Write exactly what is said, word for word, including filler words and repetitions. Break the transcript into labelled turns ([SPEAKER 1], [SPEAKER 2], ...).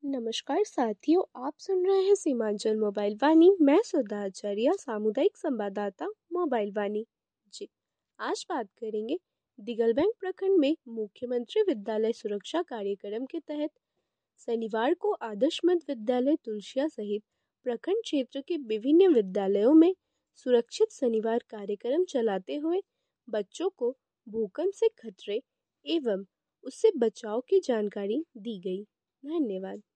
[SPEAKER 1] नमस्कार साथियों, आप सुन रहे हैं सीमांचल मोबाइल वाणी। मैं सुधा आचार्य, सामुदायिक संवाददाता मोबाइल वाणी। जी, आज बात करेंगे दिगलबैंक प्रखंड में मुख्यमंत्री विद्यालय सुरक्षा कार्यक्रम के तहत शनिवार को आदर्श मध्य विद्यालय तुलसिया सहित प्रखंड क्षेत्र के विभिन्न विद्यालयों में सुरक्षित शनिवार कार्यक्रम चलाते हुए बच्चों को भूकंप से खतरे एवं उससे बचाव की जानकारी दी गई। धन्यवाद।